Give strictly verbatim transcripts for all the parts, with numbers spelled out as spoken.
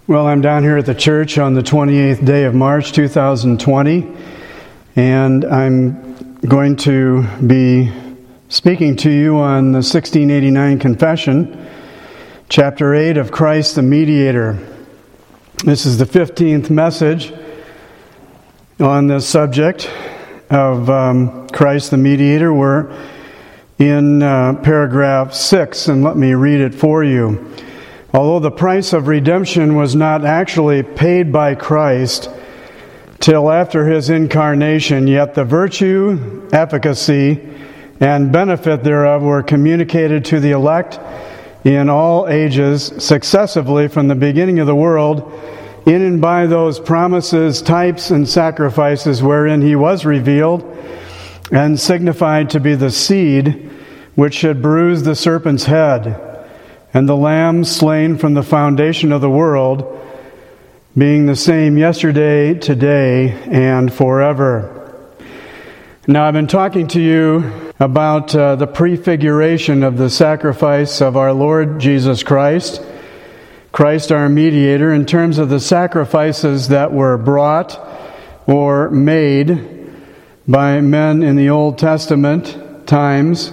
Well, I'm down here at the church on the twenty-eighth day of March, two thousand twenty, and I'm going to be speaking to you on the sixteen eighty-nine Confession, Chapter eight of Christ the Mediator. This is the fifteenth message on this subject of um, Christ the Mediator. We're in uh, paragraph six, and let me read it for you. Although the price of redemption was not actually paid by Christ till after his incarnation, yet the virtue, efficacy, and benefit thereof were communicated to the elect in all ages successively from the beginning of the world, in and by those promises, types, and sacrifices wherein he was revealed and signified to be the seed which should bruise the serpent's head, and the Lamb slain from the foundation of the world, being the same yesterday, today, and forever. Now, I've been talking to you about uh, the prefiguration of the sacrifice of our Lord Jesus Christ, Christ our mediator, in terms of the sacrifices that were brought or made by men in the Old Testament times.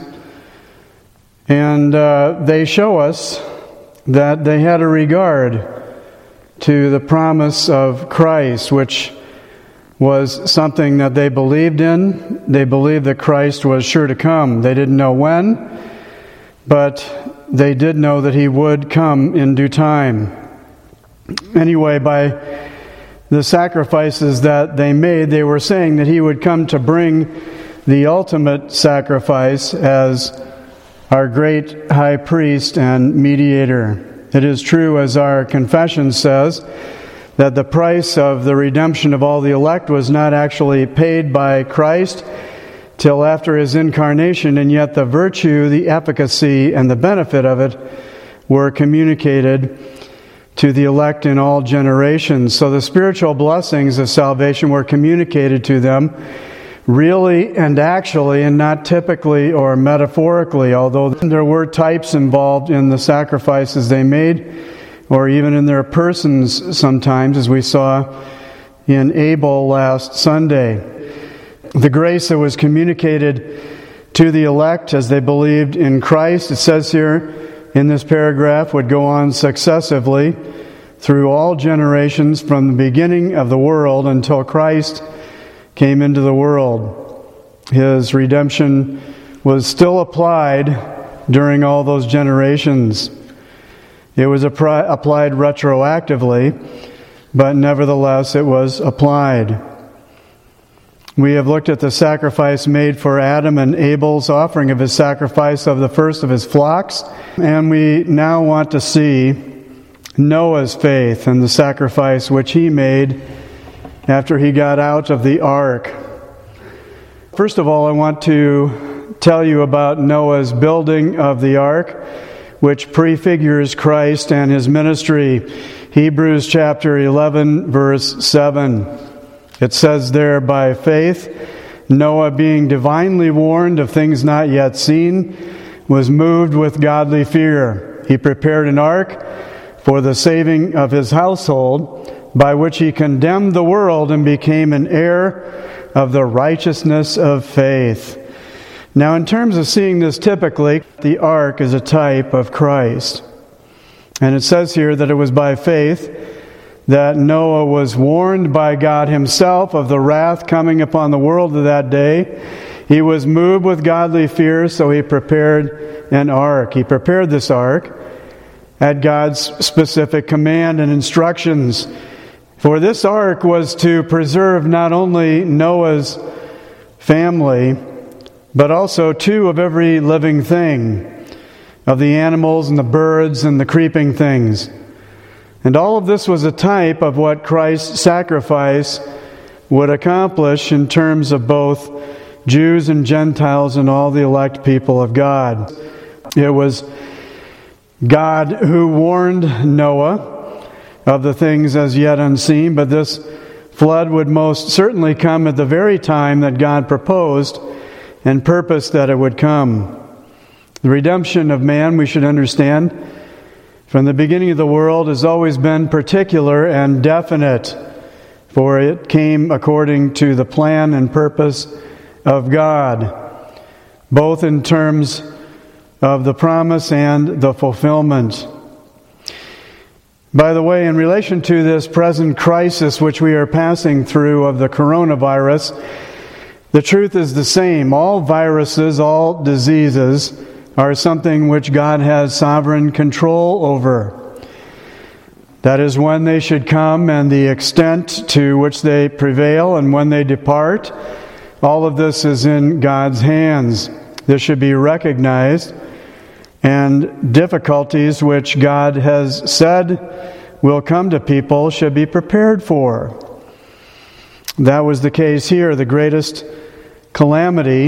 And uh, they show us that they had a regard to the promise of Christ, which was something that they believed in. They believed that Christ was sure to come. They didn't know when, but they did know that he would come in due time. Anyway, by the sacrifices that they made, they were saying that he would come to bring the ultimate sacrifice as our great high priest and mediator. It is true, as our confession says, that the price of the redemption of all the elect was not actually paid by Christ till after his incarnation, and yet the virtue, the efficacy, and the benefit of it were communicated to the elect in all generations. So the spiritual blessings of salvation were communicated to them really and actually, and not typically or metaphorically, although there were types involved in the sacrifices they made, or even in their persons sometimes, as we saw in Abel last Sunday. The grace that was communicated to the elect as they believed in Christ, it says here in this paragraph, would go on successively through all generations from the beginning of the world until Christ came into the world. His redemption was still applied during all those generations. It was appri- applied retroactively, but nevertheless it was applied. We have looked at the sacrifice made for Adam and Abel's offering of his sacrifice of the first of his flocks, and we now want to see Noah's faith and the sacrifice which he made after he got out of the ark. First of all, I want to tell you about Noah's building of the ark, which prefigures Christ and his ministry. Hebrews chapter eleven, verse seven. It says there, "By faith, Noah, being divinely warned of things not yet seen, was moved with godly fear. He prepared an ark for the saving of his household, by which he condemned the world and became an heir of the righteousness of faith." Now, in terms of seeing this typically, the ark is a type of Christ. And it says here that it was by faith that Noah was warned by God himself of the wrath coming upon the world of that day. He was moved with godly fear, so he prepared an ark. He prepared this ark at God's specific command and instructions. For this ark was to preserve not only Noah's family, but also two of every living thing, of the animals and the birds and the creeping things. And all of this was a type of what Christ's sacrifice would accomplish in terms of both Jews and Gentiles and all the elect people of God. It was God who warned Noah of the things as yet unseen, but this flood would most certainly come at the very time that God proposed and purposed that it would come. The redemption of man, we should understand, from the beginning of the world has always been particular and definite, for it came according to the plan and purpose of God, both in terms of the promise and the fulfillment. By the way, in relation to this present crisis which we are passing through of the coronavirus, the truth is the same. All viruses, all diseases are something which God has sovereign control over. That is when they should come and the extent to which they prevail and when they depart. All of this is in God's hands. This should be recognized. And difficulties which God has said will come to people should be prepared for. That was the case here. The greatest calamity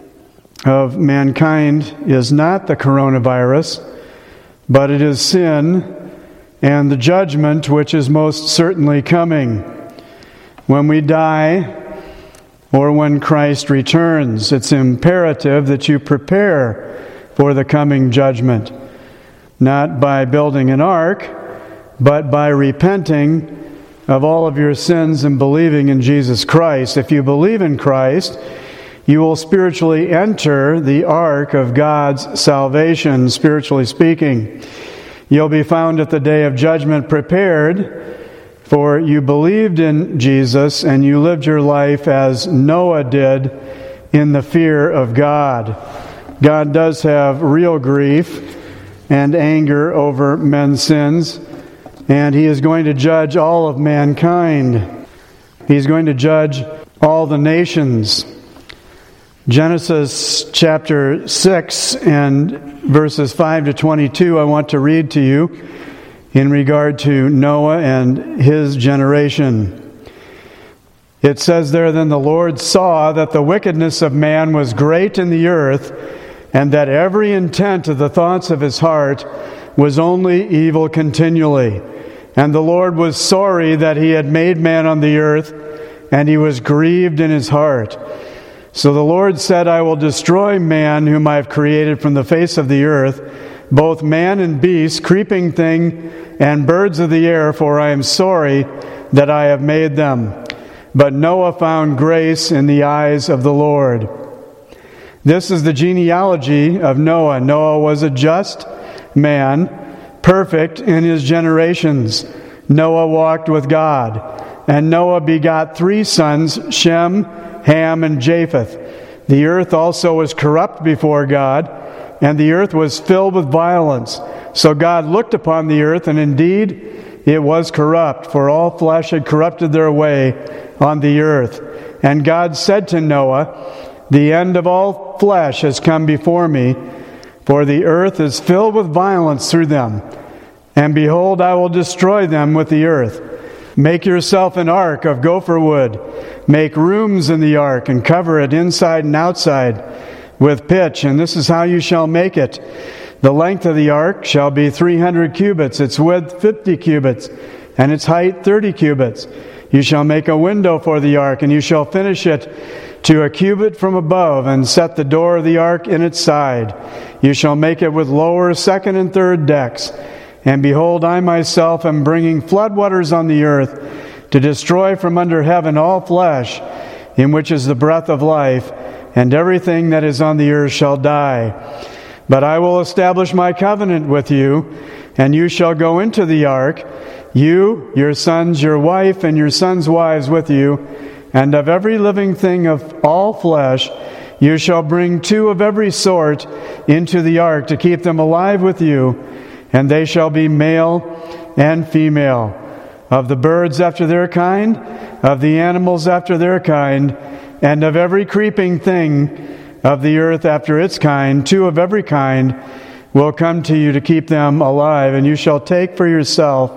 of mankind is not the coronavirus, but it is sin and the judgment which is most certainly coming. When we die or when Christ returns, it's imperative that you prepare for the coming judgment, not by building an ark, but by repenting of all of your sins and believing in Jesus Christ. If you believe in Christ, you will spiritually enter the ark of God's salvation, spiritually speaking. You'll be found at the day of judgment prepared, for you believed in Jesus and you lived your life as Noah did in the fear of God. God does have real grief and anger over men's sins, and He is going to judge all of mankind. He's going to judge all the nations. Genesis chapter six and verses five to twenty-two I want to read to you in regard to Noah and his generation. It says there, "Then the Lord saw that the wickedness of man was great in the earth, and that every intent of the thoughts of his heart was only evil continually. And the Lord was sorry that He had made man on the earth, and He was grieved in His heart. So the Lord said, I will destroy man whom I have created from the face of the earth, both man and beast, creeping thing, and birds of the air, for I am sorry that I have made them. But Noah found grace in the eyes of the Lord." This is the genealogy of Noah. Noah was a just man, perfect in his generations. Noah walked with God. And Noah begot three sons, Shem, Ham, and Japheth. The earth also was corrupt before God, and the earth was filled with violence. So God looked upon the earth, and indeed it was corrupt, for all flesh had corrupted their way on the earth. And God said to Noah, "The end of all flesh has come before me, for the earth is filled with violence through them. And behold, I will destroy them with the earth. Make yourself an ark of gopher wood. Make rooms in the ark, and cover it inside and outside with pitch. And this is how you shall make it. The length of the ark shall be three hundred cubits, its width fifty cubits, and its height thirty cubits. You shall make a window for the ark, and you shall finish it to a cubit from above, and set the door of the ark in its side. You shall make it with lower, second, and third decks. And behold, I myself am bringing floodwaters on the earth, to destroy from under heaven all flesh, in which is the breath of life, and everything that is on the earth shall die. But I will establish my covenant with you, and you shall go into the ark, you, your sons, your wife, and your sons' wives with you, and of every living thing of all flesh you shall bring two of every sort into the ark, to keep them alive with you, and they shall be male and female. Of the birds after their kind, of the animals after their kind, and of every creeping thing of the earth after its kind, two of every kind will come to you to keep them alive. And you shall take for yourself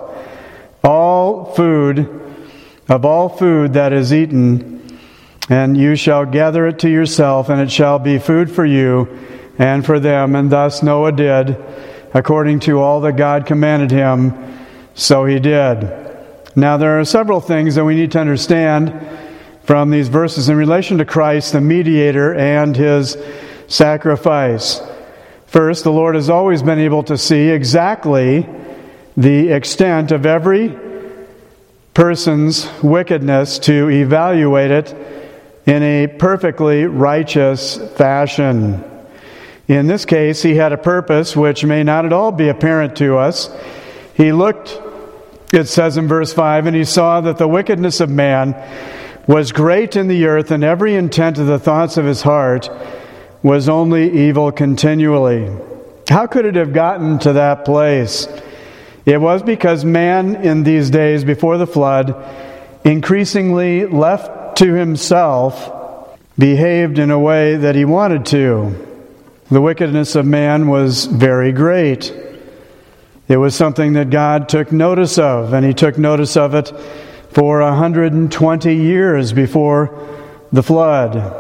all food, of all food that is eaten, and you shall gather it to yourself, and it shall be food for you and for them. And thus Noah did, according to all that God commanded him, so he did. Now there are several things that we need to understand from these verses in relation to Christ, the mediator, and His sacrifice. First, the Lord has always been able to see exactly the extent of every person's wickedness to evaluate it in a perfectly righteous fashion. In this case, he had a purpose which may not at all be apparent to us. He looked, it says in verse five, and he saw that the wickedness of man was great in the earth, and every intent of the thoughts of his heart was only evil continually. How could it have gotten to that place? It was because man in these days before the flood, increasingly left to himself, behaved in a way that he wanted to. The wickedness of man was very great. It was something that God took notice of, and he took notice of it for one hundred twenty years before the flood.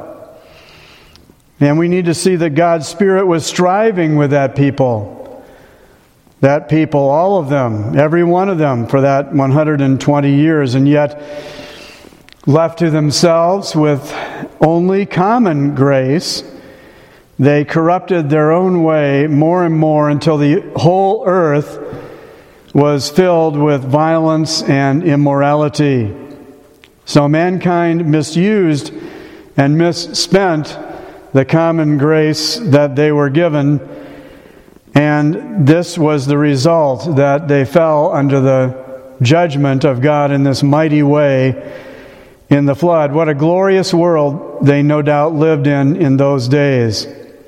And we need to see that God's Spirit was striving with that people. That people, all of them, every one of them for that one hundred twenty years, and yet left to themselves with only common grace, they corrupted their own way more and more until the whole earth was filled with violence and immorality. So mankind misused and misspent the common grace that they were given, and this was the result, that they fell under the judgment of God in this mighty way in the flood. What a glorious world they no doubt lived in in those days.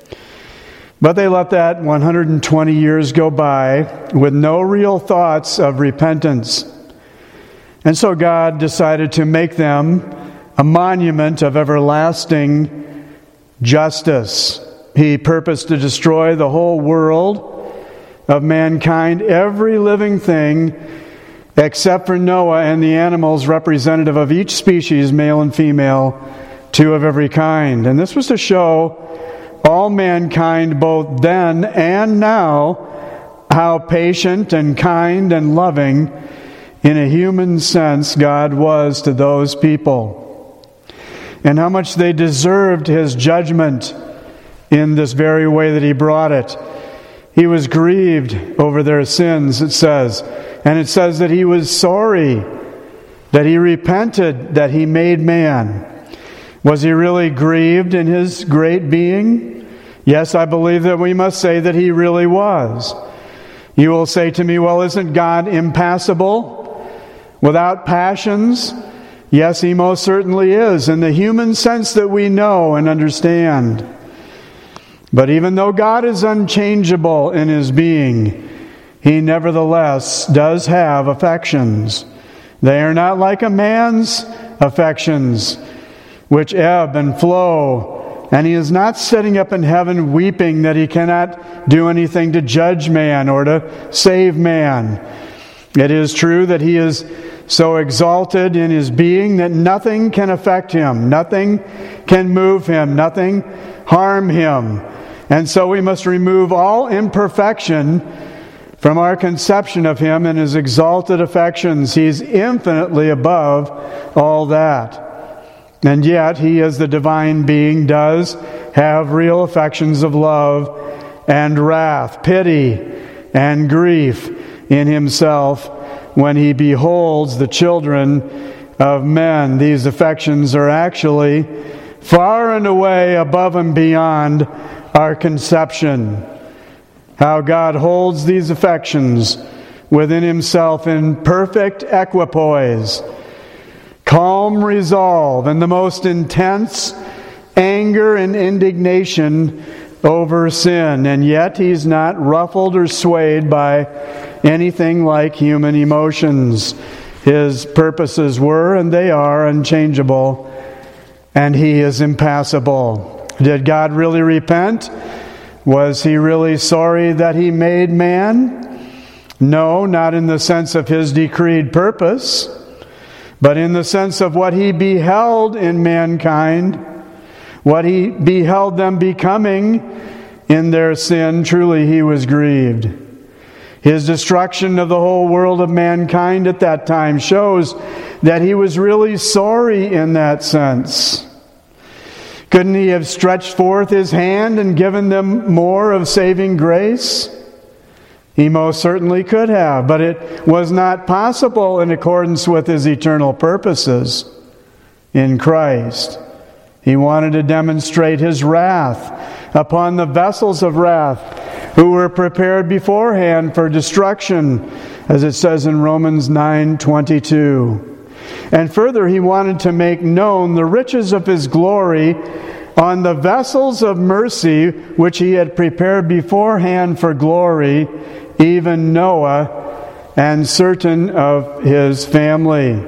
But they let that one hundred twenty years go by with no real thoughts of repentance. And so God decided to make them a monument of everlasting justice. He purposed to destroy the whole world of mankind, every living thing, except for Noah and the animals representative of each species, male and female, two of every kind. And this was to show all mankind, both then and now, how patient and kind and loving, in a human sense, God was to those people, and how much they deserved His judgment in this very way that He brought it. He was grieved over their sins, it says, and it says that He was sorry, that He repented, that He made man. Was He really grieved in His great being? Yes, I believe that we must say that He really was. You will say to me, well, isn't God impassible, without passions? Yes, He most certainly is, in the human sense that we know and understand. But even though God is unchangeable in His being, He nevertheless does have affections. They are not like a man's affections, which ebb and flow. And He is not sitting up in heaven weeping that He cannot do anything to judge man or to save man. It is true that He is so exalted in His being that nothing can affect Him, nothing can move Him, nothing harm Him. And so we must remove all imperfection from our conception of Him and His exalted affections. He's infinitely above all that. And yet, He, as the divine being, does have real affections of love and wrath, pity and grief in Himself when He beholds the children of men. These affections are actually far and away above and beyond our conception. How God holds these affections within Himself in perfect equipoise, calm resolve, and the most intense anger and indignation over sin. And yet He's not ruffled or swayed by anything like human emotions. His purposes were, and they are, unchangeable, and He is impassible. Did God really repent? Was He really sorry that He made man? No, not in the sense of His decreed purpose, but in the sense of what He beheld in mankind, what He beheld them becoming in their sin. Truly He was grieved. His destruction of the whole world of mankind at that time shows that He was really sorry in that sense. Couldn't He have stretched forth His hand and given them more of saving grace? He most certainly could have, but it was not possible in accordance with his eternal purposes in Christ. He wanted to demonstrate his wrath upon the vessels of wrath who were prepared beforehand for destruction, as it says in Romans nine twenty-two. And further, he wanted to make known the riches of his glory on the vessels of mercy which he had prepared beforehand for glory, even Noah and certain of his family,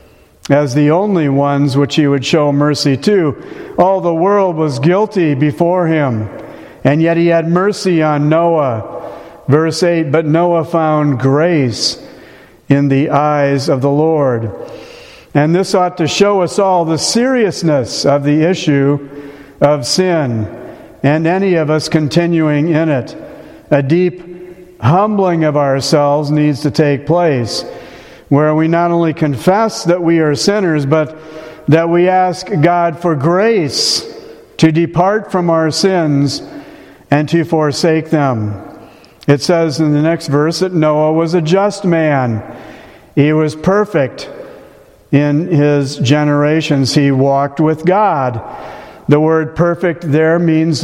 as the only ones which he would show mercy to. All the world was guilty before him, and yet he had mercy on Noah. Verse eight, but Noah found grace in the eyes of the Lord. And this ought to show us all the seriousness of the issue of sin, and any of us continuing in it. A deep humbling of ourselves needs to take place, where we not only confess that we are sinners, but that we ask God for grace to depart from our sins and to forsake them. It says in the next verse that Noah was a just man. He was perfect in his generations. He walked with God. The word perfect there means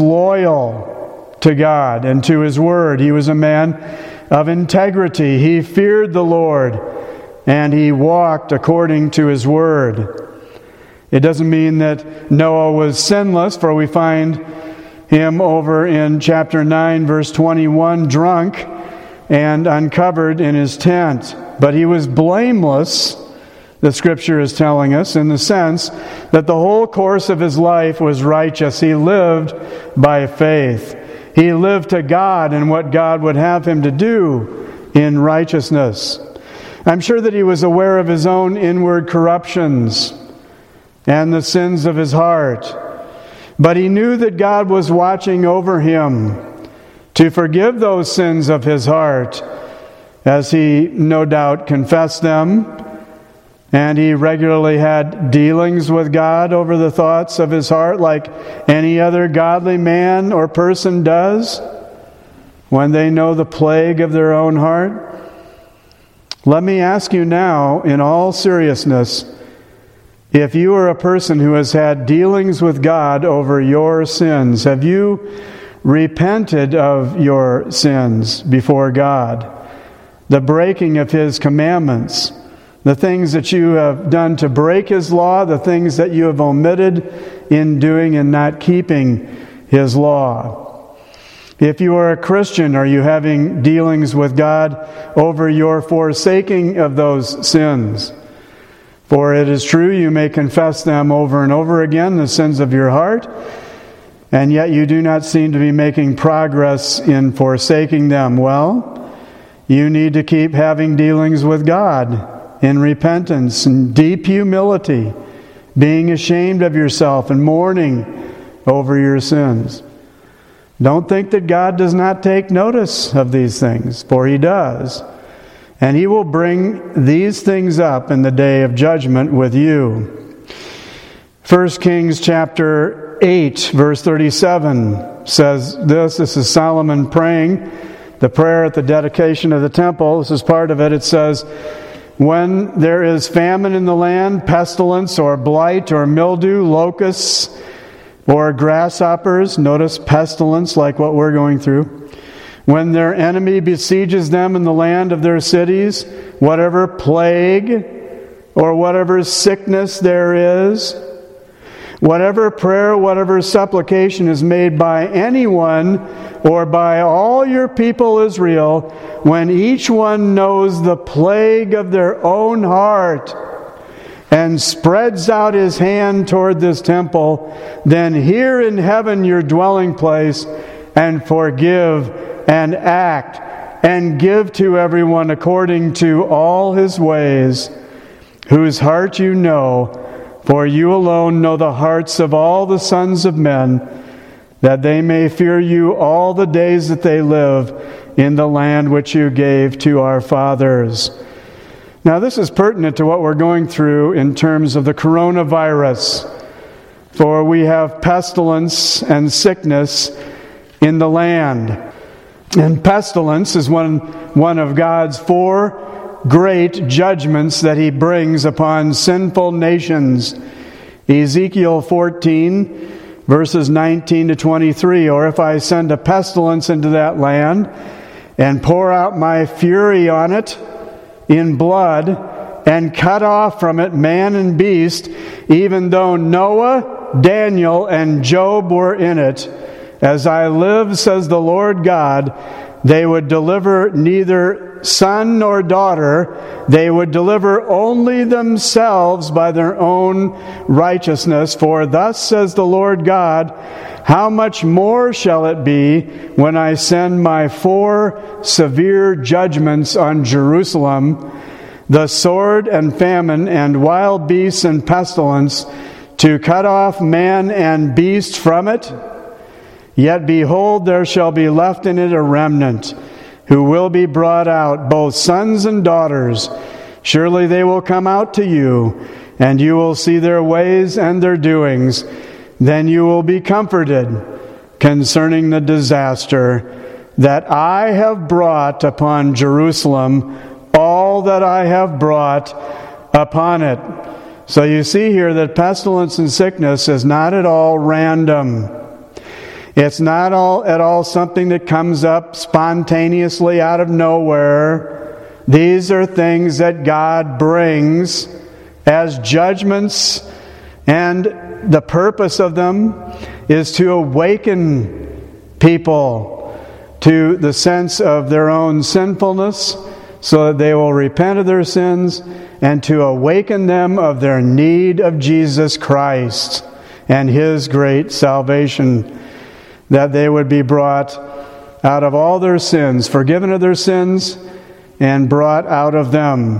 loyal to God and to His Word. He was a man of integrity. He feared the Lord, and he walked according to His Word. It doesn't mean that Noah was sinless, for we find him over in chapter nine, verse twenty-one, drunk and uncovered in his tent. But he was blameless, the Scripture is telling us, in the sense that the whole course of his life was righteous. He lived by faith. He lived to God and what God would have him to do in righteousness. I'm sure that he was aware of his own inward corruptions and the sins of his heart. But he knew that God was watching over him to forgive those sins of his heart, as he no doubt confessed them. And he regularly had dealings with God over the thoughts of his heart, like any other godly man or person does when they know the plague of their own heart. Let me ask you now, in all seriousness, if you are a person who has had dealings with God over your sins, have you repented of your sins before God? The breaking of His commandments, the things that you have done to break His law, the things that you have omitted in doing and not keeping His law. If you are a Christian, are you having dealings with God over your forsaking of those sins? For it is true, you may confess them over and over again, the sins of your heart, and yet you do not seem to be making progress in forsaking them. Well, you need to keep having dealings with God in repentance and deep humility, being ashamed of yourself and mourning over your sins. Don't think that God does not take notice of these things, for He does. And He will bring these things up in the day of judgment with you. First Kings chapter eight, verse thirty-seven says this. This is Solomon praying the prayer at the dedication of the temple. This is part of it. It says, when there is famine in the land, pestilence or blight or mildew, locusts or grasshoppers, notice pestilence like what we're going through, when their enemy besieges them in the land of their cities, whatever plague or whatever sickness there is, whatever prayer, whatever supplication is made by anyone or by all your people Israel, when each one knows the plague of their own heart and spreads out his hand toward this temple, then hear in heaven your dwelling place and forgive and act and give to everyone according to all his ways, whose heart you know, for you alone know the hearts of all the sons of men, that they may fear you all the days that they live in the land which you gave to our fathers. Now, this is pertinent to what we're going through in terms of the coronavirus, for we have pestilence and sickness in the land. And pestilence is one, one of God's four great judgments that He brings upon sinful nations. Ezekiel fourteen, verses nineteen to twenty-three, or if I send a pestilence into that land and pour out my fury on it in blood and cut off from it man and beast, even though Noah, Daniel, and Job were in it, as I live, says the Lord God, they would deliver neither son nor daughter. They would deliver only themselves by their own righteousness. For thus says the Lord God, how much more shall it be when I send my four severe judgments on Jerusalem, the sword and famine and wild beasts and pestilence, to cut off man and beast from it? Yet behold, there shall be left in it a remnant, who will be brought out, both sons and daughters. Surely they will come out to you, and you will see their ways and their doings. Then you will be comforted concerning the disaster that I have brought upon Jerusalem, all that I have brought upon it. So you see here that pestilence and sickness is not at all random. It's not all at all something that comes up spontaneously out of nowhere. These are things that God brings as judgments, and the purpose of them is to awaken people to the sense of their own sinfulness, so that they will repent of their sins, and to awaken them of their need of Jesus Christ and His great salvation, that they would be brought out of all their sins, forgiven of their sins, and brought out of them.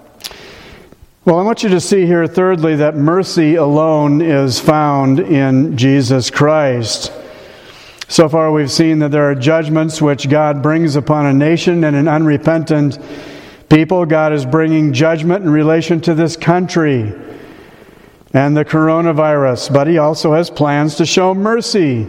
Well, I want you to see here, thirdly, that mercy alone is found in Jesus Christ. So far we've seen that there are judgments which God brings upon a nation and an unrepentant people. God is bringing judgment in relation to this country and the coronavirus, but He also has plans to show mercy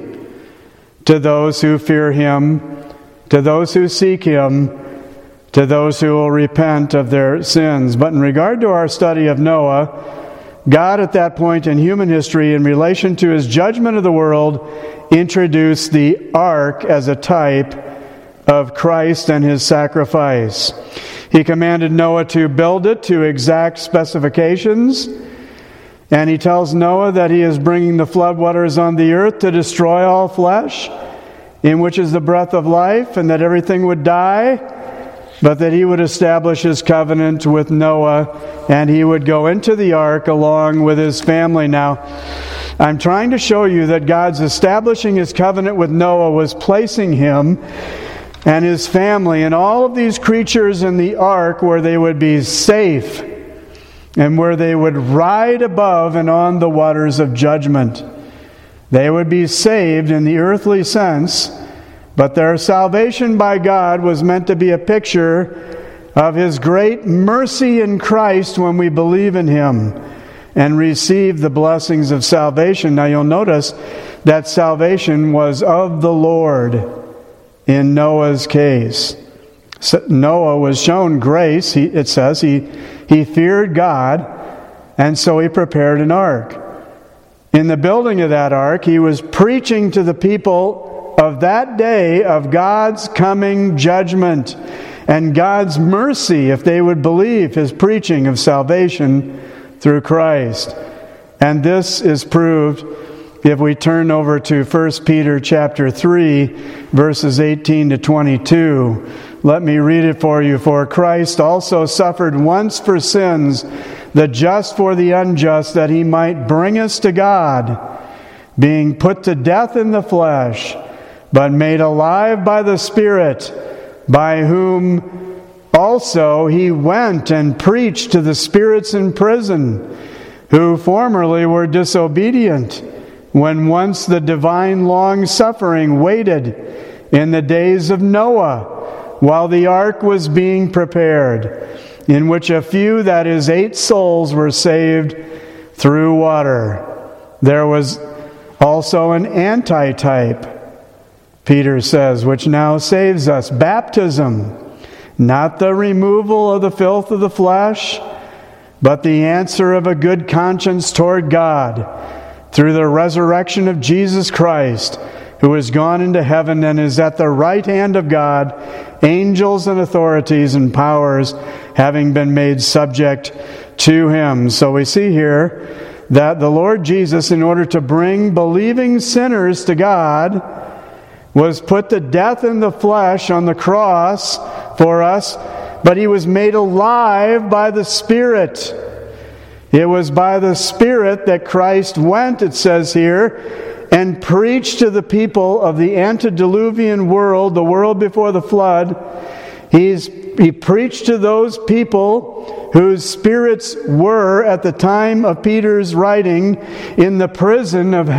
to those who fear Him, to those who seek Him, to those who will repent of their sins. But in regard to our study of Noah, God at that point in human history, in relation to His judgment of the world, introduced the ark as a type of Christ and His sacrifice. He commanded Noah to build it to exact specifications, and He tells Noah that he is bringing the floodwaters on the earth to destroy all flesh, in which is the breath of life, and that everything would die, but that He would establish His covenant with Noah, and he would go into the ark along with his family. Now, I'm trying to show you that God's establishing His covenant with Noah was placing him and his family and all of these creatures in the ark where they would be safe, and where they would ride above and on the waters of judgment. They would be saved in the earthly sense, but their salvation by God was meant to be a picture of His great mercy in Christ when we believe in Him and receive the blessings of salvation. Now you'll notice that salvation was of the Lord in Noah's case. So Noah was shown grace. He, it says he, he feared God, and so he prepared an ark. In the building of that ark, he was preaching to the people of that day of God's coming judgment and God's mercy if they would believe His preaching of salvation through Christ. And this is proved if we turn over to First Peter chapter three, verses eighteen to twenty-two. Let me read it for you. For Christ also suffered once for sins, the just for the unjust, that He might bring us to God, being put to death in the flesh, but made alive by the Spirit, by whom also He went and preached to the spirits in prison, who formerly were disobedient, when once the divine long-suffering waited in the days of Noah, while the ark was being prepared, in which a few, that is, eight souls, were saved through water. There was also an antitype Peter says, which now saves us. Baptism, not the removal of the filth of the flesh, but the answer of a good conscience toward God through the resurrection of Jesus Christ, who has gone into heaven and is at the right hand of God, angels and authorities and powers having been made subject to him. So we see here that the Lord Jesus, in order to bring believing sinners to God, was put to death in the flesh on the cross for us, but he was made alive by the Spirit. It was by the Spirit that Christ went, it says here, and preached to the people of the antediluvian world, the world before the flood. He's, he preached to those people whose spirits were, at the time of Peter's writing, in the prison of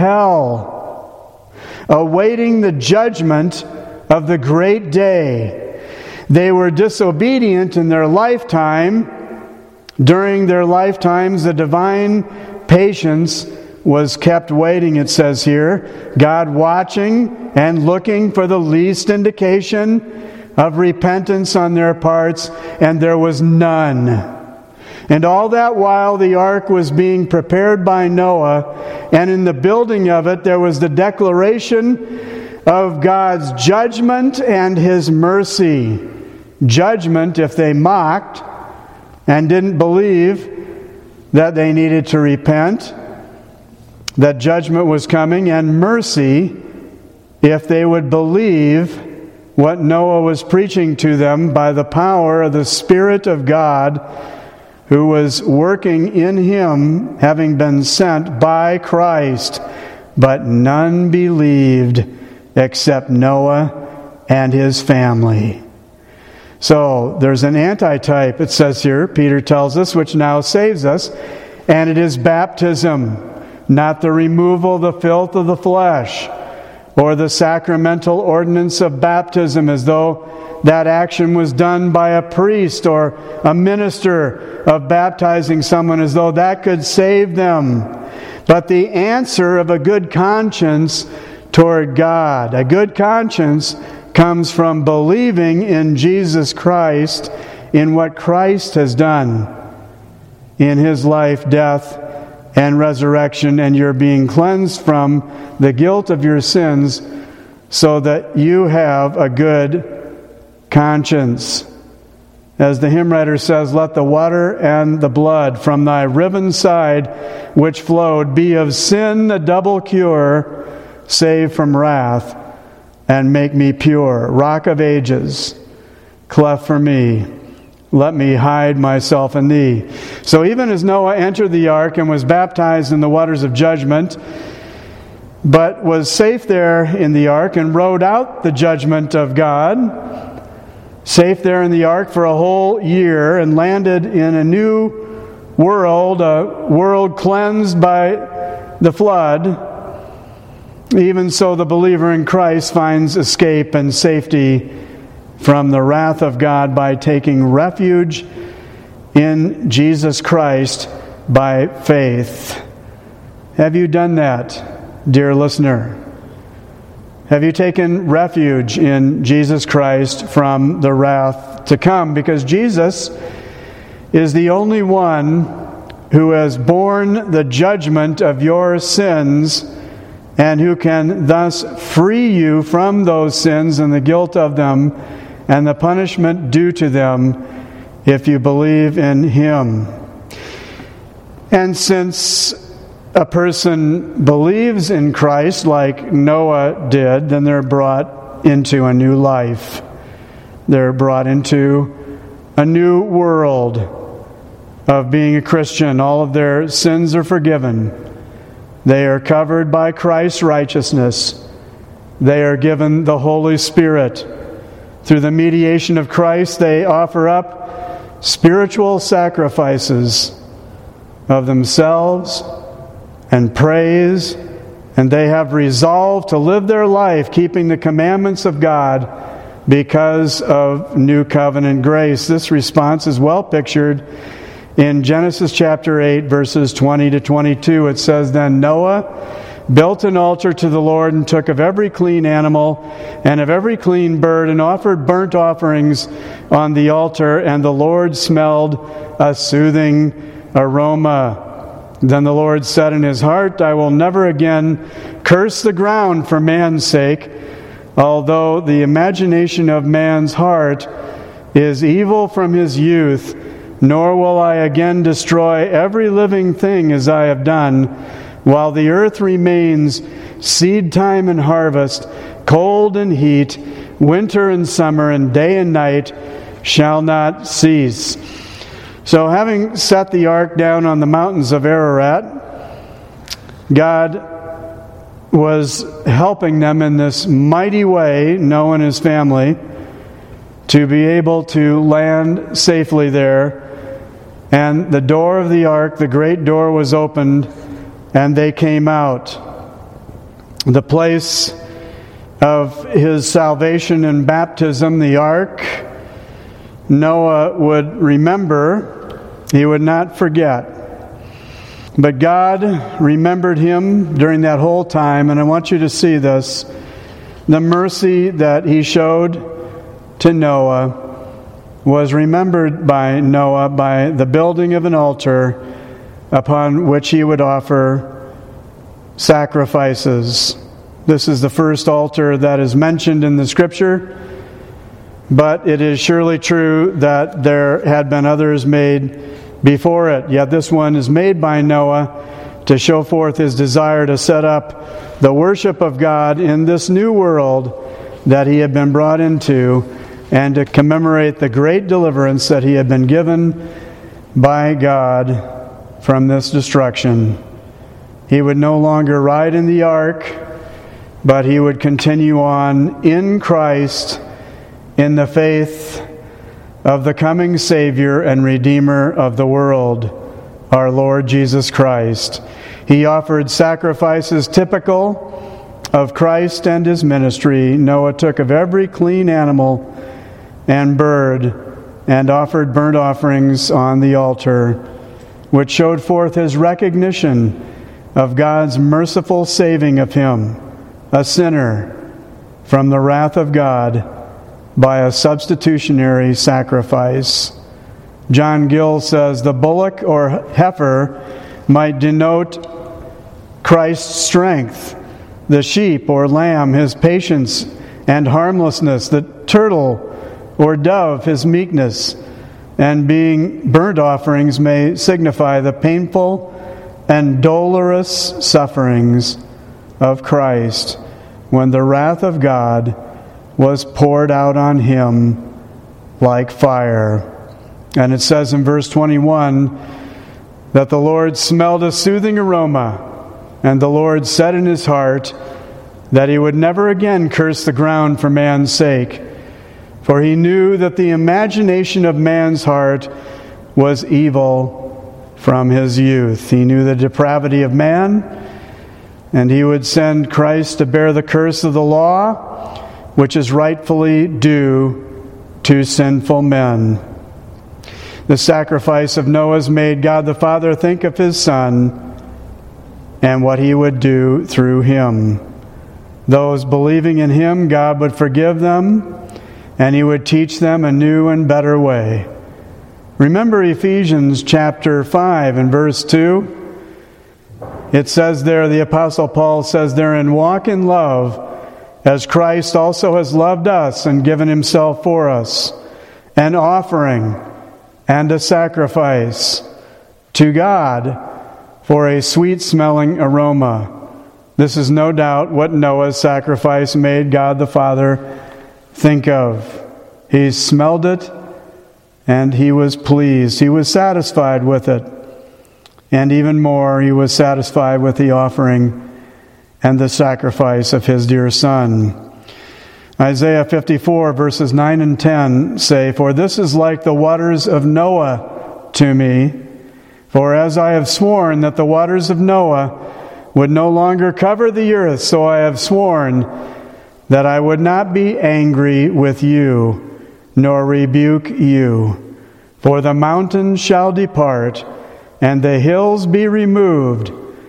hell, awaiting the judgment of the great day. They were disobedient in their lifetime. During their lifetimes, the divine patience was kept waiting, it says here. God watching and looking for the least indication of repentance on their parts, and there was none. And all that while the ark was being prepared by Noah, and in the building of it there was the declaration of God's judgment and His mercy. Judgment if they mocked and didn't believe that they needed to repent, that judgment was coming, and mercy if they would believe what Noah was preaching to them by the power of the Spirit of God, who was working in him, having been sent by Christ. But none believed except Noah and his family. So there's an antitype, it says here, Peter tells us, which now saves us, and it is baptism. Not the removal of the filth of the flesh, or the sacramental ordinance of baptism, as though that action was done by a priest or a minister of baptizing someone, as though that could save them. But the answer of a good conscience toward God. A good conscience comes from believing in Jesus Christ, in what Christ has done in His life, death, and resurrection, and you're being cleansed from the guilt of your sins so that you have a good conscience. As the hymn writer says, let the water and the blood from thy riven side which flowed be of sin the double cure, save from wrath, and make me pure. Rock of ages, cleft for me, let me hide myself in thee. So even as Noah entered the ark and was baptized in the waters of judgment, but was safe there in the ark and rode out the judgment of God, safe there in the ark for a whole year, and landed in a new world, a world cleansed by the flood, even so the believer in Christ finds escape and safety from the wrath of God by taking refuge in Jesus Christ by faith. Have you done that, dear listener? Have you taken refuge in Jesus Christ from the wrath to come? Because Jesus is the only one who has borne the judgment of your sins and who can thus free you from those sins and the guilt of them and the punishment due to them if you believe in Him. And since a person believes in Christ like Noah did, then they're brought into a new life. They're brought into a new world of being a Christian. All of their sins are forgiven. They are covered by Christ's righteousness. They are given the Holy Spirit. Through the mediation of Christ, they offer up spiritual sacrifices of themselves and praise, and they have resolved to live their life keeping the commandments of God because of new covenant grace. This response is well pictured in Genesis chapter eight, verses twenty to twenty-two. It says, Then Noah built an altar to the Lord, and took of every clean animal and of every clean bird, and offered burnt offerings on the altar, and the Lord smelled a soothing aroma. Then the Lord said in his heart, I will never again curse the ground for man's sake, although the imagination of man's heart is evil from his youth, nor will I again destroy every living thing as I have done, while the earth remains, seed time and harvest, cold and heat, winter and summer, and day and night shall not cease. So having set the ark down on the mountains of Ararat, God was helping them in this mighty way, Noah and his family, to be able to land safely there. And the door of the ark, the great door, was opened, and they came out. The place of his salvation and baptism, the ark, Noah would remember. He would not forget. But God remembered him during that whole time, and I want you to see this. The mercy that he showed to Noah was remembered by Noah by the building of an altar upon which he would offer sacrifices. This is the first altar that is mentioned in the Scripture, but it is surely true that there had been others made before it. Yet this one is made by Noah to show forth his desire to set up the worship of God in this new world that he had been brought into, and to commemorate the great deliverance that he had been given by God from this destruction. He would no longer ride in the ark, but he would continue on in Christ in the faith of the coming Savior and Redeemer of the world, our Lord Jesus Christ. He offered sacrifices typical of Christ and his ministry. Noah took of every clean animal and bird and offered burnt offerings on the altar, which showed forth his recognition of God's merciful saving of him, a sinner, from the wrath of God by a substitutionary sacrifice. John Gill says, the bullock or heifer might denote Christ's strength, the sheep or lamb his patience and harmlessness, the turtle or dove his meekness, and being burnt offerings may signify the painful and dolorous sufferings of Christ when the wrath of God was poured out on him like fire. And it says in verse twenty-one that the Lord smelled a soothing aroma, and the Lord said in his heart that he would never again curse the ground for man's sake, for he knew that the imagination of man's heart was evil from his youth. He knew the depravity of man, and he would send Christ to bear the curse of the law, which is rightfully due to sinful men. The sacrifice of Noah's made God the Father think of his Son and what he would do through him. Those believing in him, God would forgive them, and he would teach them a new and better way. Remember Ephesians chapter five and verse two? It says there, the Apostle Paul says therein, walk in love, as Christ also has loved us and given himself for us, an offering and a sacrifice to God for a sweet-smelling aroma. This is no doubt what Noah's sacrifice made God the Father think of. He smelled it, and he was pleased. He was satisfied with it. And even more, he was satisfied with the offering and the sacrifice of his dear Son. Isaiah fifty-four, verses nine and ten say, for this is like the waters of Noah to me. For as I have sworn that the waters of Noah would no longer cover the earth, so I have sworn that I would not be angry with you, nor rebuke you. For the mountains shall depart, and the hills be removed,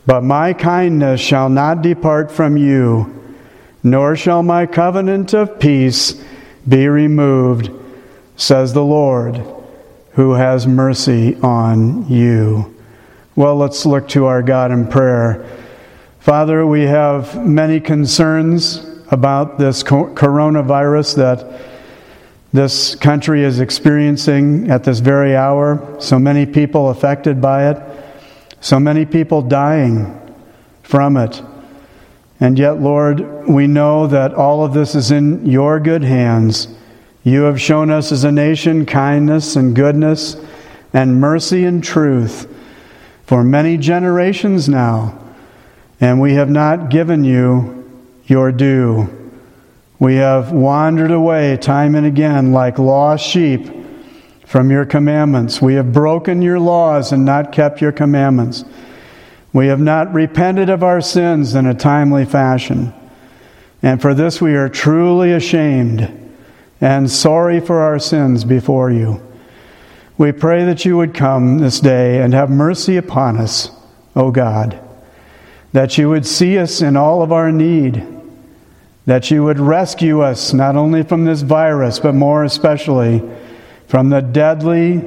But my kindness shall not depart from you, nor shall my covenant of peace be removed, says the Lord, who has mercy on you. Well, let's look to our God in prayer. Father, we have many concerns about this coronavirus that this country is experiencing at this very hour. So many people affected by it. So many people dying from it. And yet, Lord, we know that all of this is in your good hands. You have shown us as a nation kindness and goodness and mercy and truth for many generations now. And we have not given you your due. We have wandered away time and again like lost sheep from your commandments. We have broken your laws and not kept your commandments. We have not repented of our sins in a timely fashion. And for this we are truly ashamed and sorry for our sins before you. We pray that you would come this day and have mercy upon us, O God. That you would see us in all of our need. That you would rescue us not only from this virus, but more especially from the deadly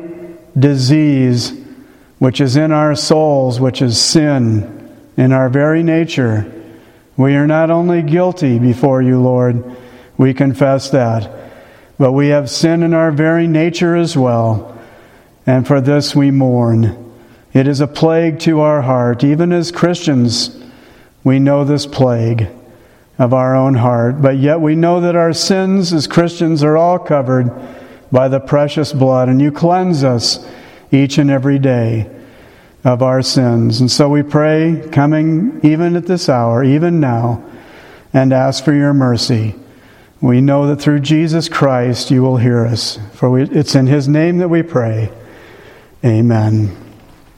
disease which is in our souls, which is sin in our very nature. We are not only guilty before you, Lord, we confess that, but we have sin in our very nature as well, and for this we mourn. It is a plague to our heart. Even as Christians, we know this plague of our own heart, but yet we know that our sins as Christians are all covered by the precious blood, and you cleanse us each and every day of our sins. And so we pray, coming even at this hour, even now, and ask for your mercy. We know that through Jesus Christ you will hear us, for we, it's in his name that we pray. Amen.